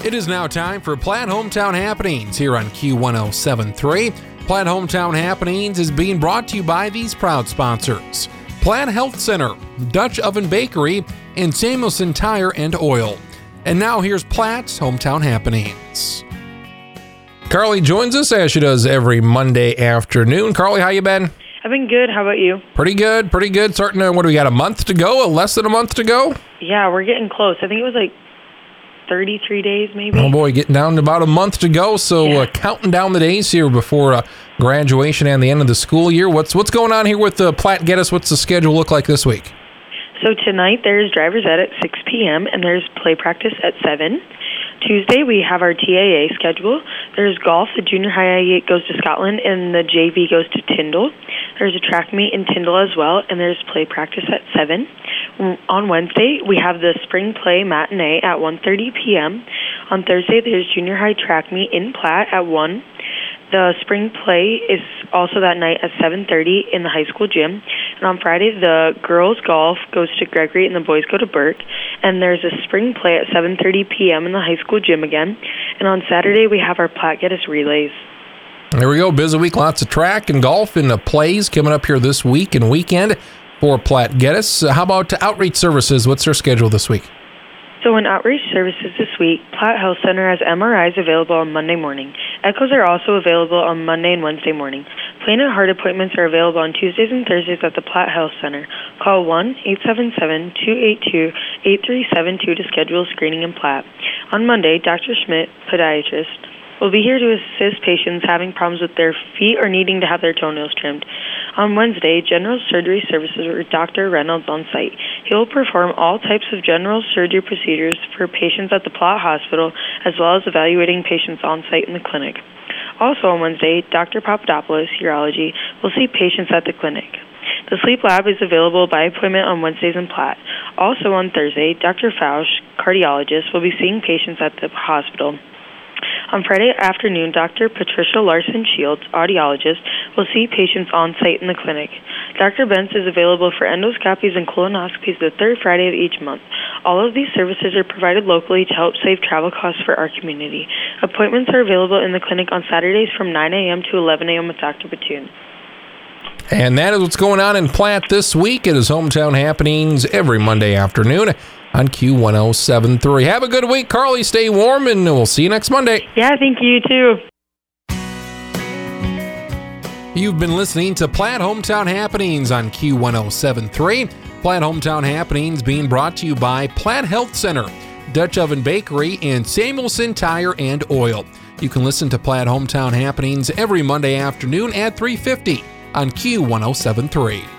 It is now time for Platte Hometown Happenings here on Q1073. Platte Hometown Happenings is being brought to you by these proud sponsors: Platte Health Center, Dutch Oven Bakery, and Samuelson Tire and Oil. And now here's Platte's Hometown Happenings. Carly joins us as she does every Monday afternoon. Carly, how you been? I've been good. How about you? Pretty good. Starting to, what do we got, a month to go? Less than a month to go? Yeah, we're getting close. I think it was like 33 days maybe. Oh boy, getting down to about a month to go. So counting down the days here before graduation and the end of the school year. What's going on here with Platte Geddes? What's the schedule look like this week? So tonight there's driver's ed at 6 p.m. and there's play practice at 7. Tuesday we have our TAA schedule. There's golf. The junior high goes to Scotland and the JV goes to Tyndall. There's a track meet in Tyndall as well, and there's play practice at 7. On Wednesday, we have the spring play matinee at 1:30 p.m. On Thursday, there's junior high track meet in Platte at 1. The spring play is also that night at 7:30 in the high school gym. And on Friday, the girls' golf goes to Gregory and the boys go to Burke. And there's a spring play at 7:30 p.m. in the high school gym again. And on Saturday, we have our Platte Geddes relays. There we go. Busy week. Lots of track and golf and plays coming up here this week and weekend for Platte Geddes. How about outreach services? What's their schedule this week? So in outreach services this week, Platte Health Center has MRIs available on Monday morning. Echoes are also available on Monday and Wednesday morning. Plain and heart appointments are available on Tuesdays and Thursdays at the Platte Health Center. Call 1-877-282-8372 to schedule screening in Platte. On Monday, Dr. Schmidt, podiatrist, will be here to assist patients having problems with their feet or needing to have their toenails trimmed. On Wednesday, general surgery services with Dr. Reynolds on site. He will perform all types of general surgery procedures for patients at the Platte Hospital, as well as evaluating patients on site in the clinic. Also on Wednesday, Dr. Papadopoulos, urology, will see patients at the clinic. The sleep lab is available by appointment on Wednesdays in Platte. Also on Thursday, Dr. Fausch, cardiologist, will be seeing patients at the hospital. On Friday afternoon, Dr. Patricia Larson-Shields, audiologist, will see patients on site in the clinic. Dr. Bentz is available for endoscopies and colonoscopies the third Friday of each month. All of these services are provided locally to help save travel costs for our community. Appointments are available in the clinic on Saturdays from 9 a.m. to 11 a.m. with Dr. Batoon. And that is what's going on in Platte this week. It is Hometown Happenings every Monday afternoon on Q1073. Have a good week, Carly. Stay warm, and we'll see you next Monday. Yeah, thank you, too. You've been listening to Platte Hometown Happenings on Q1073. Platte Hometown Happenings being brought to you by Platte Health Center, Dutch Oven Bakery, and Samuelson Tire and Oil. You can listen to Platte Hometown Happenings every Monday afternoon at 3:50 on Q1073.